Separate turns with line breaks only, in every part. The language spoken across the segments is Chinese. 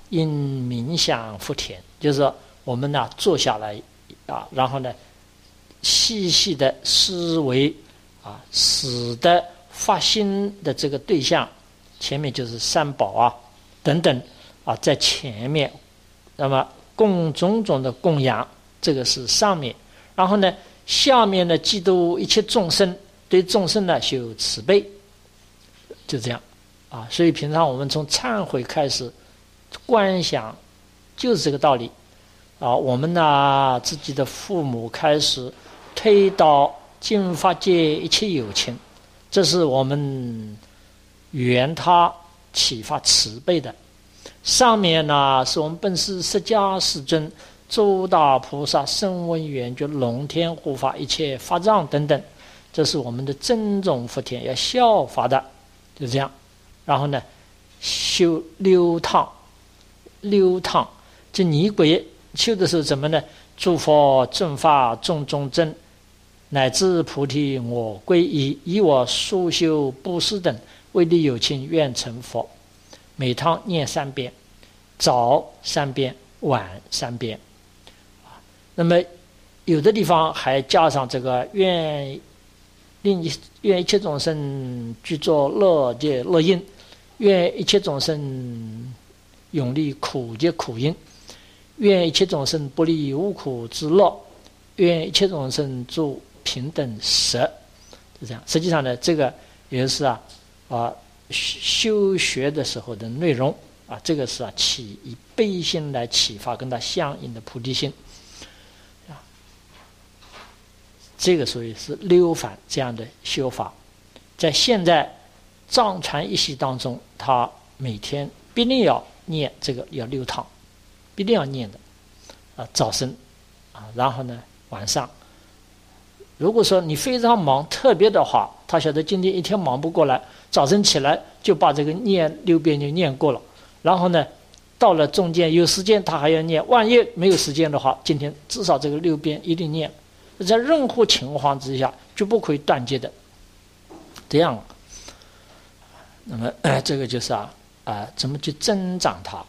应冥想福田，就是说我们呢坐下来啊，然后呢细细的思维啊，使得发心的这个对象，前面就是三宝啊等等啊，在前面，那么供种种的供养，这个是上面，然后呢下面呢嫉妒一切众生，对众生呢修慈悲，就这样啊。所以平常我们从忏悔开始观想，就是这个道理啊。我们呢自己的父母开始推导净法界一切有情，这是我们缘他启发慈悲的。上面呢是我们本师释迦世尊、诸大菩萨、声闻缘觉、龙天护法、一切法藏等等，这是我们的真种福田，要效法的，就这样。然后呢修六趟，这仪轨修的是什么呢？诸佛正法众中真，乃至菩提我归依，以我速修布施等，为利有情愿成佛。每趟念3遍，早3遍，晚3遍。那么有的地方还加上这个愿一切众生具作乐界乐因，愿一切众生永离苦界苦因，愿一切众生不离无苦之乐，愿一切众生住平等舍，就这样。实际上呢，这个也是修学的时候的内容啊，这个是以悲心来启发跟它相应的菩提心啊，这个属于是六返这样的修法。在现在藏传一系当中，他每天必定要念这个，要6趟，必定要念的啊，早晨啊，然后呢晚上。如果说你非常忙特别的话，他晓得今天一天忙不过来，早晨起来就把这个念6遍就念过了，然后呢到了中间有时间他还要念，万一没有时间的话，今天至少这个6遍一定念，在任何情况之下就不可以断绝的，这样。那么这个就是怎么去增长它？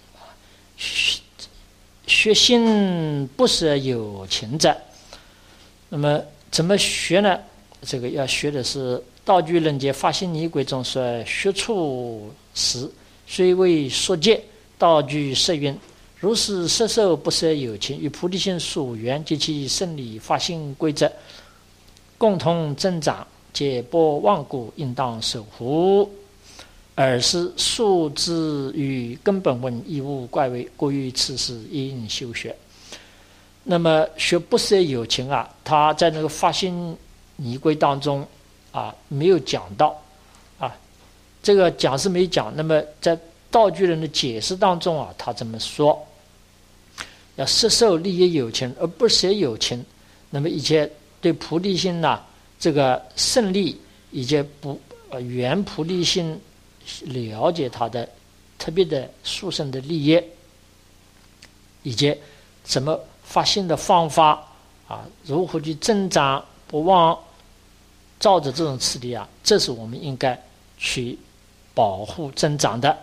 学心不舍有情者，那么怎么学呢？这个要学的是道具人界发心仪轨中说学处时，虽为说戒，道具摄云：如是摄受不舍有情，与菩提心属缘，及其胜理发心规则，共同增长，解拨妄故，应当守护。尔是数之与根本问，亦无怪为，故于此事应修学。那么学不舍有情他在那个发心仪轨当中没有讲到这个讲是没讲。那么在道具人的解释当中他这么说：要摄受利益有情而不舍有情，那么一切对菩提心这个胜利，以及原菩提心了解他的特别的殊胜的利益，以及怎么发心的方法如何去增长，不忘照着这种次第这是我们应该去保护增长的。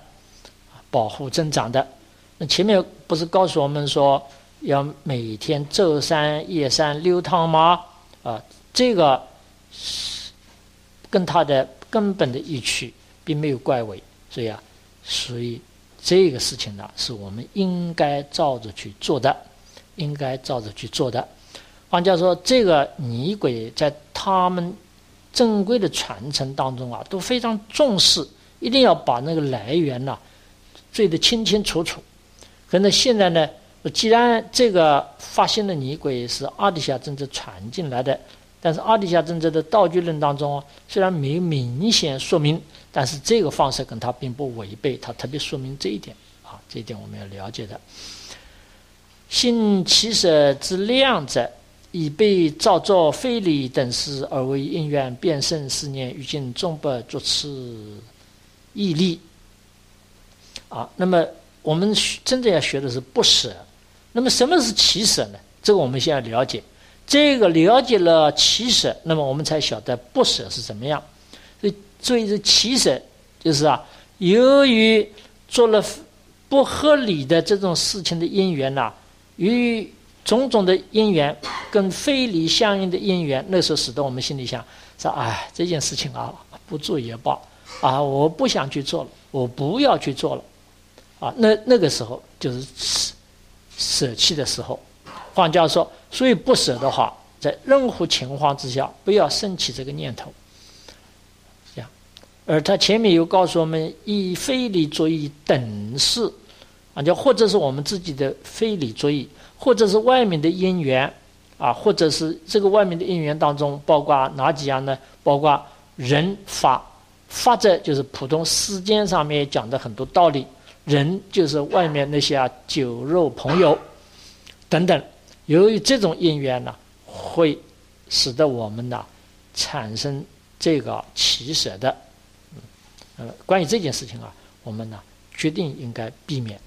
那前面不是告诉我们说要每天昼三夜三6趟吗？这个跟它的根本的意趣并没有怪违，所以这个事情是我们应该照着去做的。换句话说，这个仪轨在他们正规的传承当中都非常重视，一定要把那个来源追得清清楚楚。可能现在呢，既然这个发心的仪轨是阿底峡真正传进来的，但是阿底峡真正的道具论当中虽然没有明显说明，但是这个方式跟它并不违背，它特别说明这一点这一点我们要了解的。心起舍之量者，已被造作非礼等事，而为因缘变胜思念，于今终不作此义力那么我们真正要学的是不舍。那么什么是起舍呢？这个我们先要了解。这个了解了起舍，那么我们才晓得不舍是怎么样。所以这起舍就是由于做了不合理的这种事情的因缘呐，与种种的因缘跟非理相应的因缘，那时候使得我们心里想说：哎，这件事情啊，不做也罢啊，我不想去做了，我不要去做了啊。那个时候就是舍弃的时候。换句话说，所以不舍的话，在任何情况之下不要升起这个念头。这样，而他前面又告诉我们，以非理作意等事啊，就或者是我们自己的非理作意，或者是外面的因缘啊，或者是这个外面的因缘当中，包括哪几样呢？包括人法，法者就是普通世间上面讲的很多道理，人就是外面那些酒肉朋友等等。由于这种因缘呢，会使得我们呢产生这个起舍的。关于这件事情啊，我们呢决定应该避免。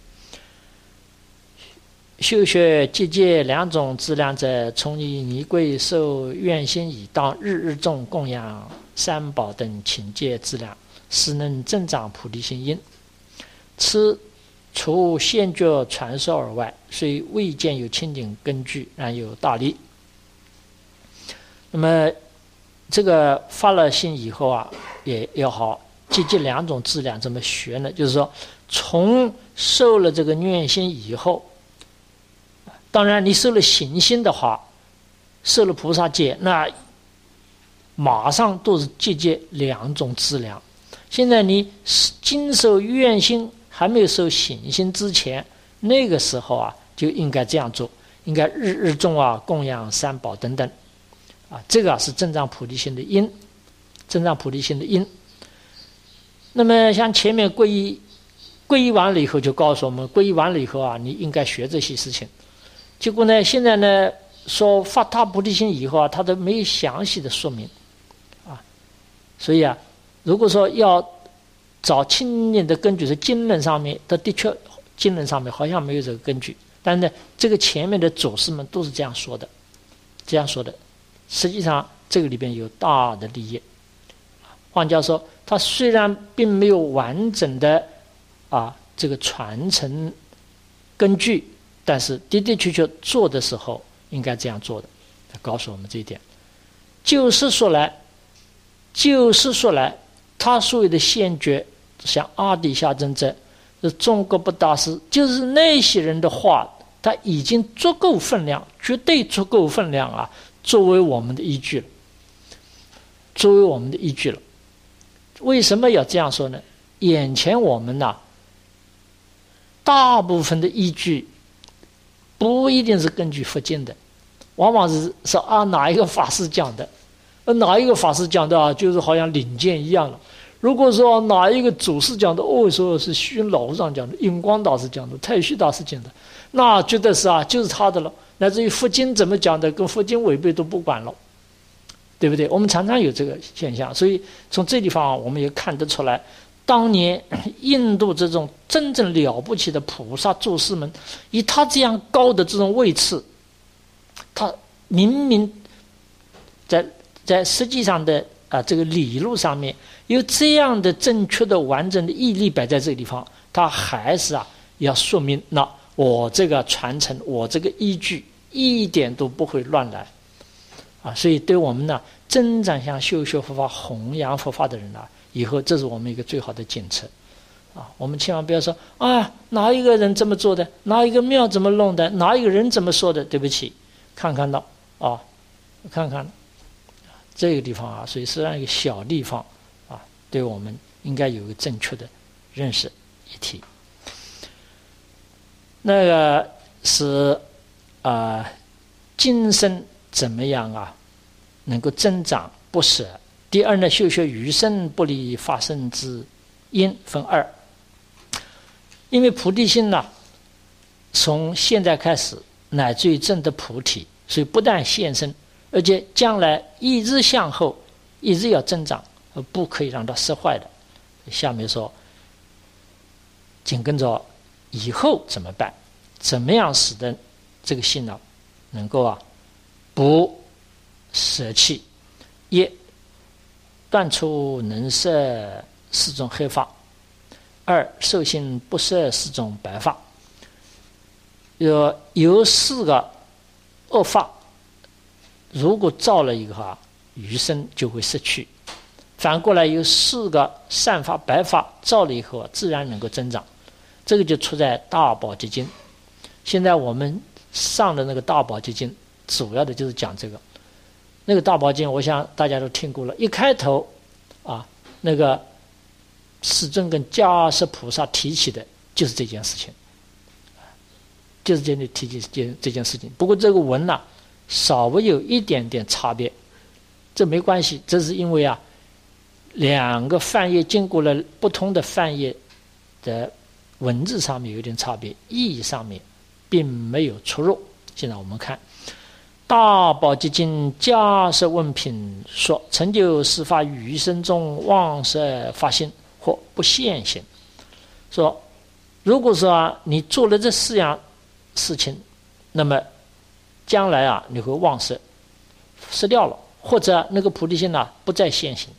修学结界两种资粮者，从以尼贵受愿心以当日日众供养三宝等请戒资粮，使能增长菩提心因。此除现觉传授而外，虽未见有清净根据，然有大利。那么这个发了心以后啊，也要好结界两种资粮怎么学呢？就是说，从受了这个愿心以后，当然你受了行心的话，受了菩萨戒，那马上都是结界两种资粮。现在你经受愿心还没有受行心之前，那个时候啊，就应该这样做，应该日日众啊供养三宝等等啊，这个是增长菩提心的因，增长菩提心的因。那么像前面皈依完了以后，就告诉我们，皈依完了以后啊，你应该学这些事情。结果呢，现在呢说发大菩提心以后啊，他都没有详细的说明啊，所以啊，如果说要找清净的根据是经论上面，的确经论上面好像没有这个根据，但是呢，这个前面的祖师们都是这样说的，实际上这个里边有大的利益。换句话说，他虽然并没有完整的这个传承根据，但是的确做的时候应该这样做的，他告诉我们这一点。就是说来，他所谓的现觉，像阿底夏真者，是中国不大师，就是那些人的话，他已经足够分量，绝对足够分量啊，作为我们的依据了。为什么要这样说呢？眼前我们大部分的依据不一定是根据佛经的，往往是说哪一个法师讲的，就是好像领见一样了。如果说哪一个祖师讲的，说是虚云老和尚讲的，印光大师讲的，太虚大师讲的，那觉得是就是他的了。乃至于佛经怎么讲的，跟佛经违背都不管了，对不对？我们常常有这个现象，所以从这地方我们也看得出来，当年印度这种真正了不起的菩萨祖师们，以他这样高的这种位次，他明明在实际上的这个理路上面有这样的正确的完整的义例摆在这个地方，他还是要说明，那我这个传承，我这个依据一点都不会乱来所以对我们真正想修学佛法、弘扬佛法的人以后这是我们一个最好的检测我们千万不要说哪一个人这么做的，哪一个庙怎么弄的，哪一个人怎么说的，对不起，看看这个地方所以是一个小地方对我们应该有一个正确的认识一提。那个是今生怎么样能够增长不舍。第二呢，修学余生不离发生之因分二。因为菩提心从现在开始乃至于证得菩提，所以不但现身，而且将来一直向后，一直要增长，不可以让它失坏的。下面说，紧跟着以后怎么办？怎么样使得这个心能够不舍弃？一，断除能摄四种黑法。 二受性不摄4种白法，有4个恶法，如果造了一个话，余生就会失去；反过来有4个善法白法造了以后，自然能够增长。这个就出在大宝积经。现在我们上的那个大宝积经，主要的就是讲这个。那个大宝经，我想大家都听过了。一开头那个世尊跟迦叶菩萨提起的就是这件事情，就是提起这件事情。不过这个文稍微有一点点差别，这没关系，这是因为2个翻译经过了不同的翻译的文字上面有点差别，意义上面并没有出入。现在我们看大宝积经迦叶问品说，成就四法余生中妄色发心或不现行。说如果说你做了这4样事情，那么将来你会忘失失掉了，或者那个菩提心不再现行。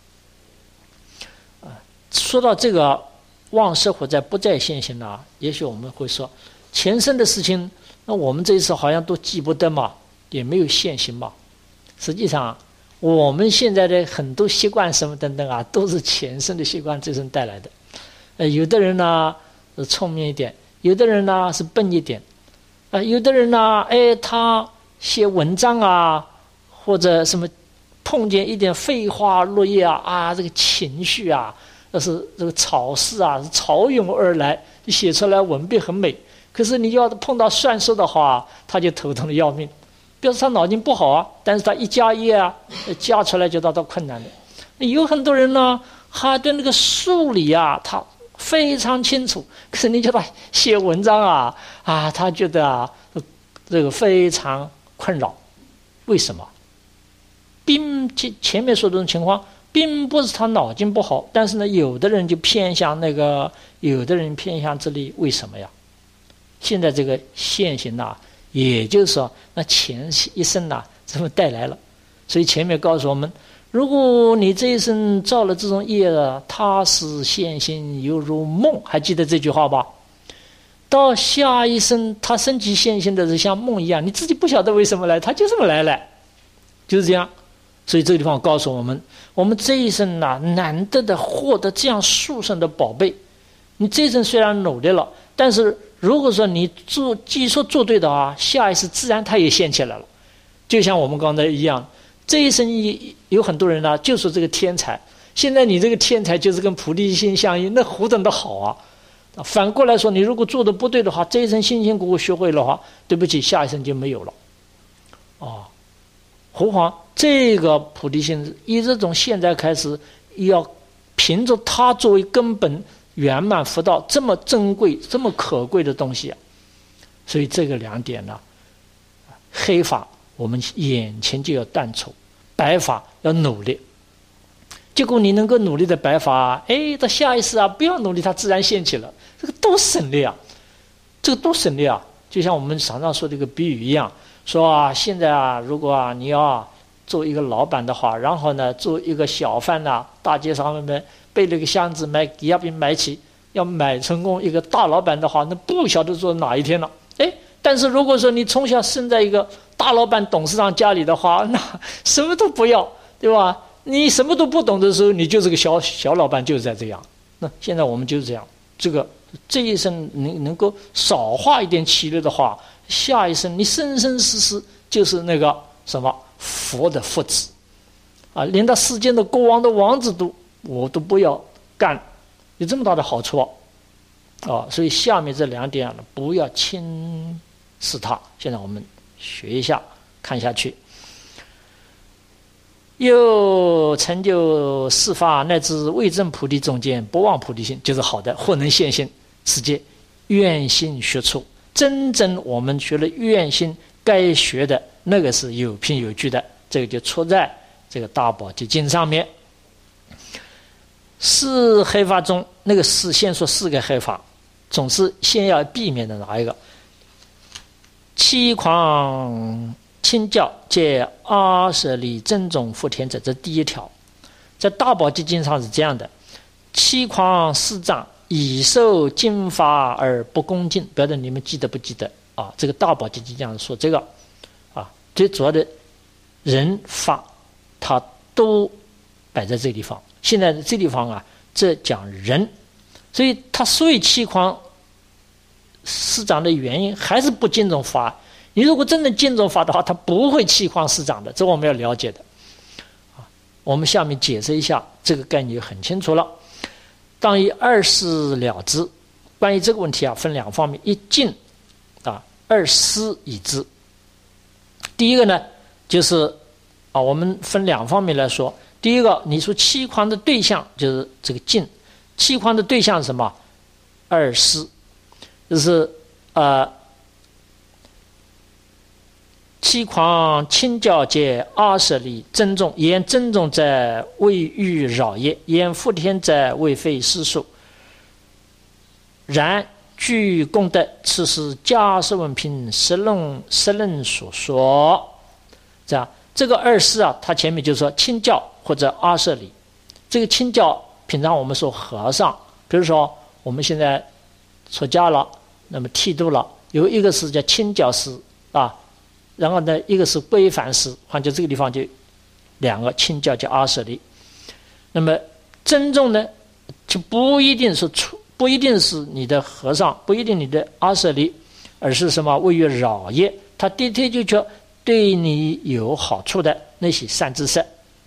说到这个忘失或者不再现行也许我们会说，前生的事情，那我们这一次好像都记不得嘛，也没有现行嘛。实际上我们现在的很多习惯什么等等都是前生的习惯这生带来的。有的人是聪明一点，有的人是笨一点，有的人他写文章或者什么碰见一点飞花落叶这个情绪那是这个草事是潮涌而来，写出来文笔很美。可是你要碰到算术的话，他就头疼的要命。表示他脑筋不好但是他一加一加出来就到困难的。有很多人他对那个数理他非常清楚，可是你叫他写文章他觉得这个非常困扰。为什么？前面说的这种情况并不是他脑筋不好，但是呢，有的人就偏向那个，有的人偏向这里。为什么呀？现在这个现行也就是说，那前一生这么带来了。所以前面告诉我们，如果你这一生造了这种业它是现行犹如梦，还记得这句话吧？到下一生他升起现行的是像梦一样，你自己不晓得为什么来，他就这么来了，就是这样。所以这个地方告诉我们，我们这一生难得的获得这样殊胜的宝贝。你这一生虽然努力了，但是如果说你技术做对的下一世自然它也现起来了。就像我们刚才一样，这一生有很多人就说这个天才，现在你这个天才就是跟菩提心相应，那何等的好反过来说，你如果做的不对的话，这一生辛辛苦苦学会的话，对不起，下一生就没有了何况这个菩提心以这种现在开始，要凭着它作为根本圆满佛道这么珍贵这么可贵的东西所以这个2点黑法我们眼前就要断除，白法要努力。结果你能够努力的白法到下一世不要努力，它自然现起了。这个多省力这个多省力就像我们常常说这个比喻一样，说现在如果你要做一个老板的话，然后呢做一个小贩大街上面背了个箱子买抵押品买起，要买成功一个大老板的话，那不晓得做哪一天了。但是如果说你从小生在一个大老板董事长家里的话，那什么都不要，对吧？你什么都不懂的时候，你就是个小老板，就是在这样。那现在我们就是这样，这一生你能够少花一点气力的话，下一生你生生世世就是那个什么佛的父子连到世间的国王的王子我都不要干，有这么大的好处所以下面这2点不要轻视它。现在我们学一下，看下去。又成就四法乃至未证菩提中间不忘菩提心，就是好的，或能现行世界愿心学处。真正我们学了愿心该学的那个是有凭有据的，这个就出在这个大宝积经上面。4黑法中，那个先说4个黑法，总是先要避免的哪一个？七狂清教借20里真种福田者，这第1条。在大宝积经上是这样的：七狂4障以受经法而不恭敬，不晓得你们记得不记得啊？这个大宝积经讲说这个啊，最主要的人法，它都摆在这地方。现在这地方啊，这讲人，所以他所以弃狂师长的原因还是不敬重法。你如果真的敬重法的话，他不会弃狂师长的，这我们要了解的。我们下面解释一下，这个概念就很清楚了。当以二事了之。关于这个问题啊，分两方面：一敬啊，二思已知。第一个呢，就是啊，我们分两方面来说。第一个，你说弃狂的对象就是这个敬，弃狂的对象是什么？二思，就是弃狂亲教戒阿舍利珍重，言珍重者未欲扰也，言复天者未废世俗。然据功德，此是迦叶文品十论所说。这样，这个二思啊，他前面就说亲教或者阿舍利。这个亲教，平常我们说和尚，比如说我们现在出家了，那么剃度了，有一个是叫亲教师啊。然后呢，一个是规范师，换就这个地方就两个亲教叫阿舍利。那么珍重呢，就不一定是你的和尚，不一定你的阿舍利，而是什么？为于扰业，他的确就叫对你有好处的那些善知识。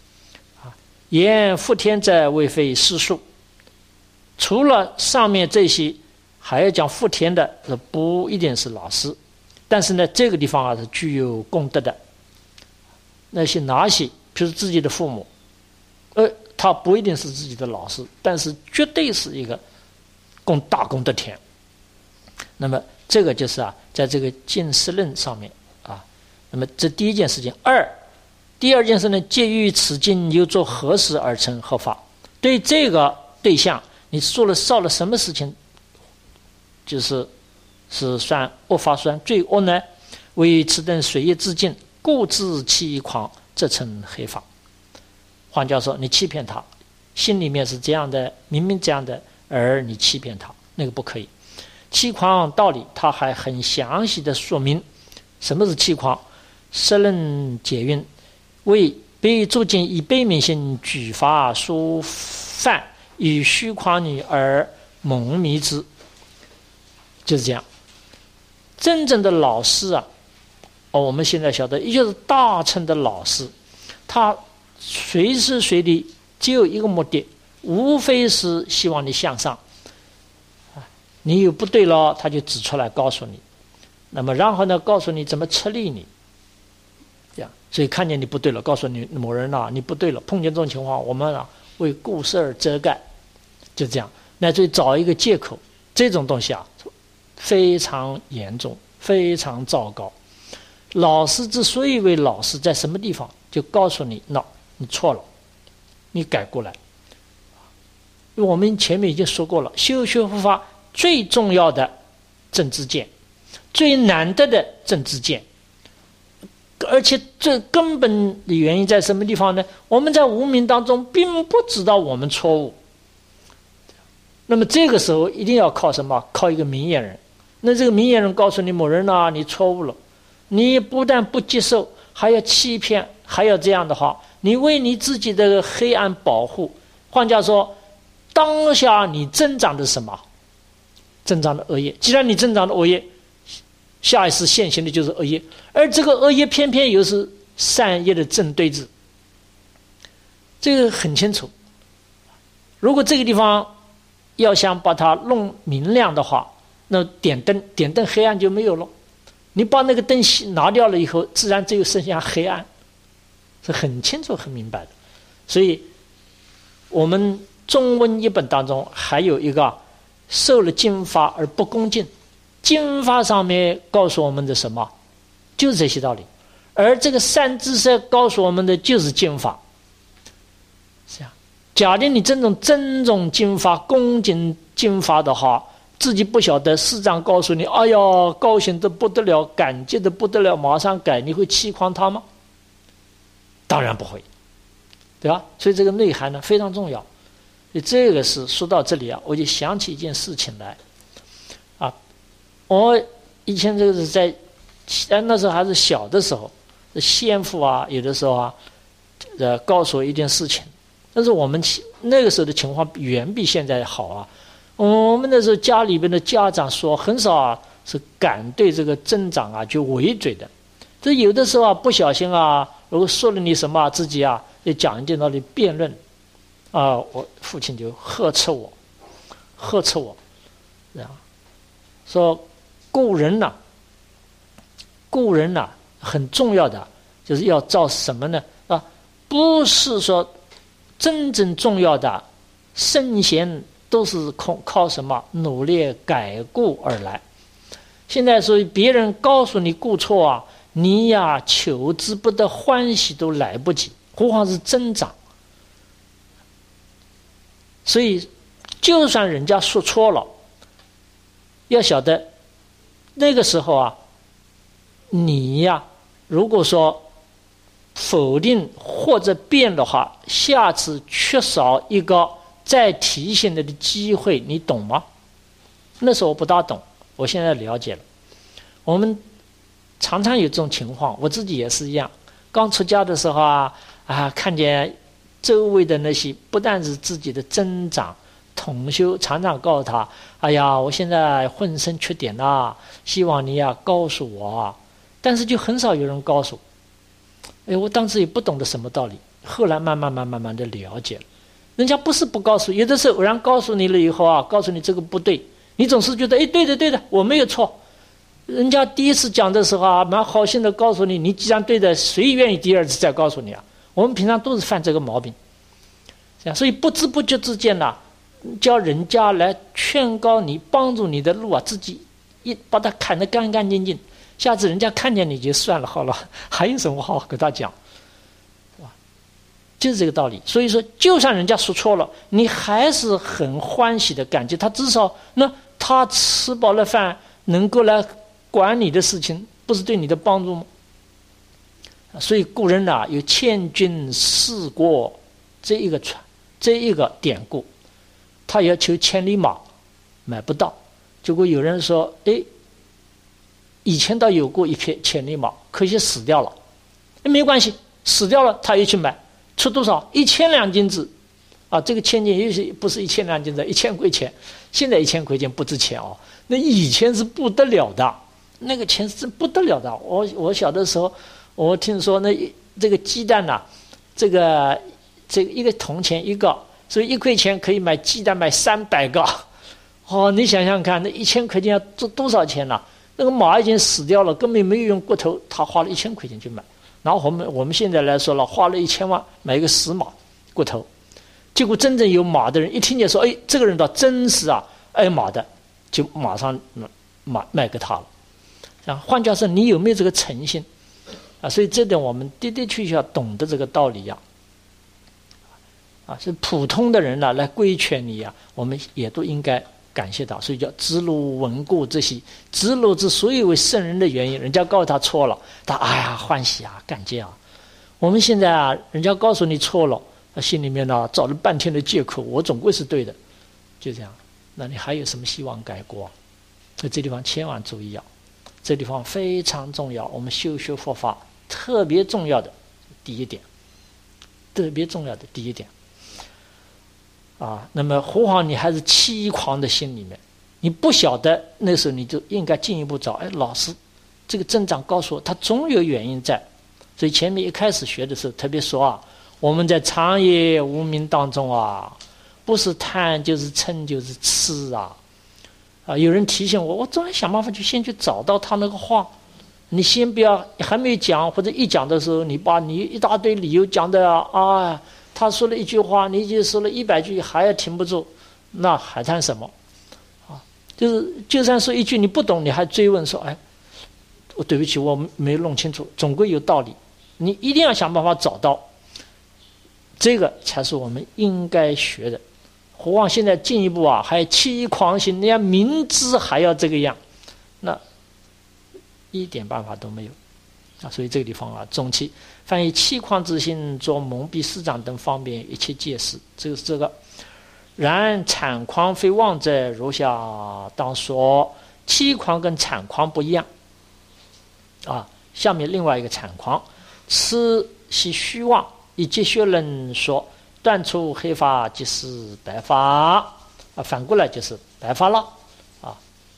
言复天者未废世俗。除了上面这些，还要讲复天的，不一定是老师。但是呢，这个地方啊是具有功德的。那些哪些，比如自己的父母，他不一定是自己的老师，但是绝对是一个大功德田。那么这个就是啊，在这个进士论上面啊，那么这第一件事情。第二件事呢，介于此经又做何事而成合法？对这个对象，你造了什么事情，是算恶法，算罪恶呢？为此等随业自尽，故自欺狂，这称黑法。换句话说，你欺骗他，心里面是这样的，明明这样的，而你欺骗他，那个不可以。欺狂道理，他还很详细的说明什么是欺狂。十论解云：为被诸经以悲悯心举法殊犯，以虚诳女而蒙迷之。就是这样。真正的老师啊，我们现在晓得，也就是大乘的老师，他随时随地只有一个目的，无非是希望你向上。你有不对了，他就指出来告诉你，那么然后呢，告诉你怎么策励你。这样，所以看见你不对了，告诉你某人啊，你不对了。碰见这种情况，我们啊为故事而遮盖，就这样，乃至于找一个借口，这种东西啊。非常严重，非常糟糕。老师之所以为老师，在什么地方就告诉你，你错了，你改过来。我们前面已经说过了，修学佛法最重要的正知见，最难得的正知见，而且最根本的原因在什么地方呢？我们在无明当中并不知道我们错误。那么这个时候一定要靠什么？靠一个明眼人。那这个明眼人告诉你某人啊，你错误了，你不但不接受，还要欺骗，还要这样的话，你为你自己的黑暗保护。换句话说，当下你增长的什么？增长的恶业。既然你增长的恶业，下一次现行的就是恶业，而这个恶业偏偏又是善业的正对峙，这个很清楚。如果这个地方要想把它弄明亮的话，那点灯黑暗就没有了。你把那个灯拿掉了以后，自然只有剩下黑暗，是很清楚很明白的。所以我们中文译本当中还有一个受了经法而不恭敬，经法上面告诉我们的什么？就是这些道理。而这个善知识告诉我们的就是经法。这样，假定你真正尊重经法、恭敬经法的话，自己不晓得，师长告诉你，哎呀，高兴的不得了，感激的不得了，马上改，你会欺诳他吗？当然不会，对吧？所以这个内涵呢非常重要。 这个是说到这里啊，我就想起一件事情来啊。我以前这个是在那时候还是小的时候，先父啊有的时候啊告诉我一件事情，但是我们那个时候的情况远比现在好啊。我们那时候家里边的家长说很少啊是敢对这个增长啊就围嘴的，这有的时候啊不小心啊，如果说了你什么啊，自己啊就讲一点道理辩论啊，我父亲就呵斥我，这样说故人呐，很重要的就是要照什么呢？啊，不是说真正重要的圣贤都是靠什么努力改过而来。现在所以别人告诉你过错啊，你呀求之不得，欢喜都来不及，何况是增长。所以就算人家说错了，要晓得那个时候啊，你呀如果说否定或者变的话，下次缺少一个再提醒的机会，你懂吗？那时候我不大懂，我现在了解了。我们常常有这种情况，我自己也是一样。刚出家的时候啊，看见周围的那些不但是自己的增长同修，常常告诉他：“哎呀，我现在浑身缺点啦，希望你呀告诉我啊。”但是就很少有人告诉。我当时也不懂得什么道理，后来慢慢的了解了。人家不是不告诉，有的时候偶然告诉你了以后啊，告诉你这个不对，你总是觉得对的，我没有错。人家第一次讲的时候啊，蛮好心的告诉你，你既然对的，谁愿意第二次再告诉你啊？我们平常都是犯这个毛病，这样，所以不知不觉之间呢，叫人家来劝告你、帮助你的路啊，自己把它砍得干干净净。下次人家看见你就算了，好了，还有什么好跟他讲，是吧？就是这个道理。所以说，就算人家说错了，你还是很欢喜的感激他，至少那他吃饱了饭，能够来管你的事情，不是对你的帮助吗？所以古人呐，有千军事国这一个典故，他要求千里马买不到，结果有人说，以前倒有过一匹千里马，可惜死掉了。没关系，死掉了他又去买，出多少？1000两金子啊！这个千金也许不是1000两金子，1000块钱。现在1000块钱不值钱哦，那以前是不得了的，那个钱是不得了的。我小的时候，我听说这个鸡蛋呐，这个一个铜钱一个，所以1块钱可以买鸡蛋买300个。你想想看，那1000块钱要做多少钱呢？那个马已经死掉了，根本没有用骨头，他花了1000块钱去买。然后我们现在来说了，花了1000万买一个死马骨头，结果真正有马的人一听见说，这个人倒真是爱马的，就马上卖给他了。换句话说，你有没有这个诚心啊？所以这点我们的确要懂得这个道理呀。是普通的人呢来规劝你呀，我们也都应该感谢他。所以叫知路闻故知悉，知路之所以为圣人的原因，人家告诉他错了，他欢喜啊，感激啊。我们现在人家告诉你错了，心里面呢找了半天的借口，我总归是对的，就这样。那你还有什么希望改过？所以这地方千万注意啊，这地方非常重要。我们修佛法特别重要的第一点，那么何况你还是欺狂的心里面，你不晓得，那时候你就应该进一步找，老师这个增长告诉我他总有原因在。所以前面一开始学的时候特别说我们在长夜无明当中不是贪就是嗔就是痴有人提醒我总要想办法先去找到他那个话，你先不要还没讲，或者一讲的时候你把你一大堆理由讲的他说了一句话，你已经说了100句还要停不住，那还谈什么就算说一句你不懂，你还追问说对不起我没弄清楚，总归有道理。你一定要想办法找到，这个才是我们应该学的。何况现在进一步还欺狂心，人家明知还要这个样，那一点办法都没有所以这个地方总其凡以欺狂之心作蒙蔽师长等方便一切戒事，这个然产况非妄者，如下当说。期况跟产况不一样啊。下面另外一个产况，此系虚妄，以结学论说，断除黑法即是白法啊，反过来就是白法了啊。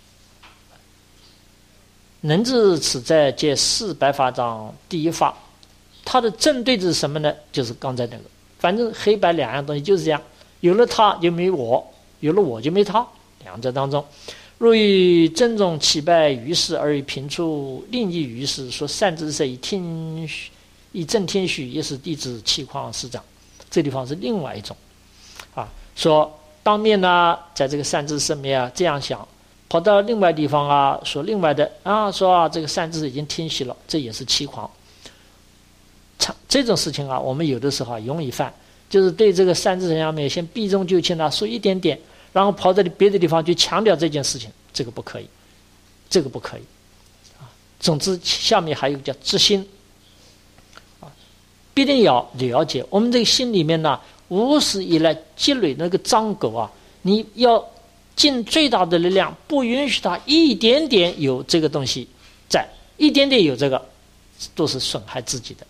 能知此在解释白法章第一法，它的正对是什么呢？就是刚才那个，反正黑白两样东西就是这样，有了他就没我，有了我就没他，两者当中。若于正中起败于世，而于平处另一于世，说善知识以正天许，也是弟子气况师长。这地方是另外一种啊，说当面呢，在这个善知识面啊这样想，跑到另外地方啊，说另外的啊，说啊这个善知识已经天许了，这也是气况。这种事情啊，我们有的时候容易犯，就是对这个善知识上面先避重就轻啊，说一点点。然后跑到别的地方去强调这件事情，这个不可以，这个不可以啊。总之，下面还有叫知心啊，必定要了解我们这个心里面呢，无始以来积累那个脏垢啊，你要尽最大的力量，不允许它一点点有这个东西在，一点点有这个，都是损害自己的。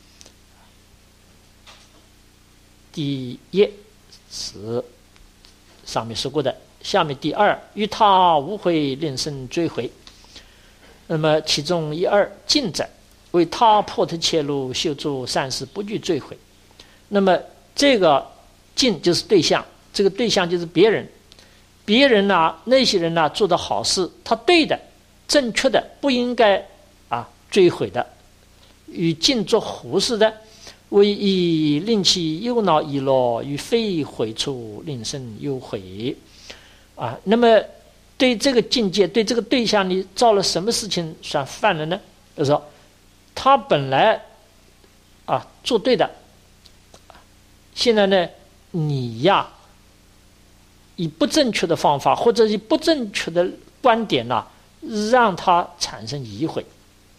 第一是上面说过的，下面第二，与他无悔，令生追悔。那么其中一二尽者，为他破特切入，修诸善事，不惧追悔。那么这个尽就是对象，这个对象就是别人。别人呢，那些人呢做的好事，他对的、正确的，不应该啊追悔的，与尽作胡事的。为以令其忧恼已落，与非悔处，令生忧悔啊。那么对这个境界，对这个对象，你造了什么事情算犯了呢？就是说他本来啊做对的，现在呢你呀以不正确的方法，或者以不正确的观点呐，让他产生疑悔，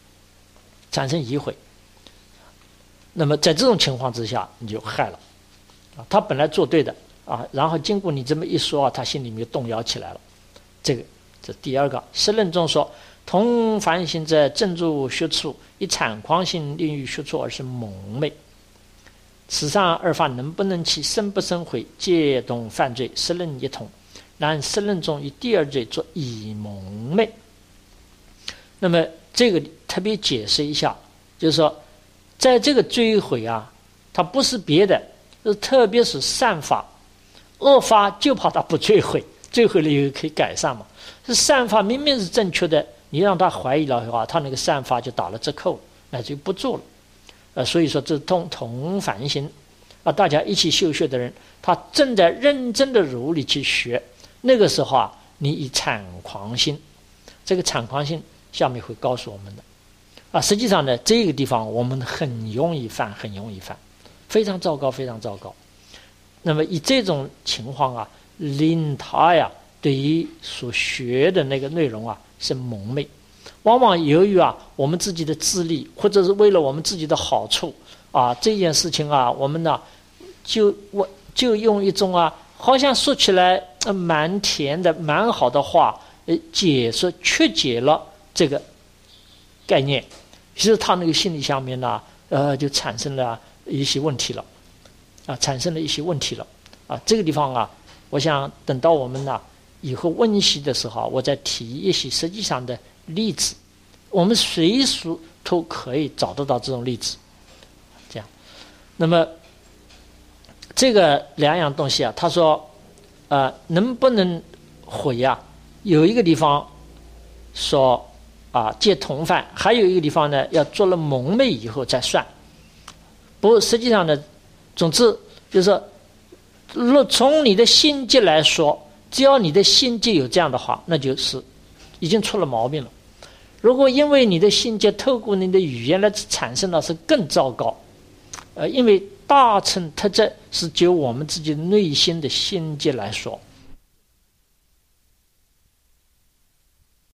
那么在这种情况之下，你就害了啊！他本来做对的啊，然后经过你这么一说啊，他心里面动摇起来了。这第二个，释论中说，同凡行者正住学处，以产况性令于学处而是蒙昧。此上二法能不能起生不生悔，皆同犯罪，释论一同。然释论中以第二罪作以蒙昧。那么这个特别解释一下，就是说，在这个追悔啊，它不是别的，特别是善法，恶法就怕它不追悔，追悔了以后可以改善嘛。是善法明明是正确的，你让他怀疑了的话，他那个善法就打了折扣，那就不做了。所以说这同凡行啊，大家一起修学的人，他正在认真的努力去学，那个时候啊，你以产况心，这个产况心下面会告诉我们的。啊，实际上呢，这个地方我们很容易犯，非常糟糕。那么以这种情况啊，令他呀对于所学的那个内容啊是蒙昧。往往由于啊我们自己的自利，或者是为了我们自己的好处啊，这件事情啊，我们呢就用一种啊，好像说起来蛮甜的、蛮好的话，曲解了这个概念，其实他那个心理上面呢，就产生了一些问题了，这个地方啊，我想等到我们呢以后温习的时候，我再提一些实际上的例子，我们随时都可以找得到这种例子。这样，那么这个两样东西啊，他说，能不能悔啊？有一个地方说。戒同犯，还有一个地方呢，要做了蒙昧以后再算。不过实际上呢，总之就是说，从你的心结来说，只要你的心结有这样的话，那就是已经出了毛病了。如果因为你的心结透过你的语言来产生的是更糟糕。因为大乘特质是就我们自己内心的心结来说，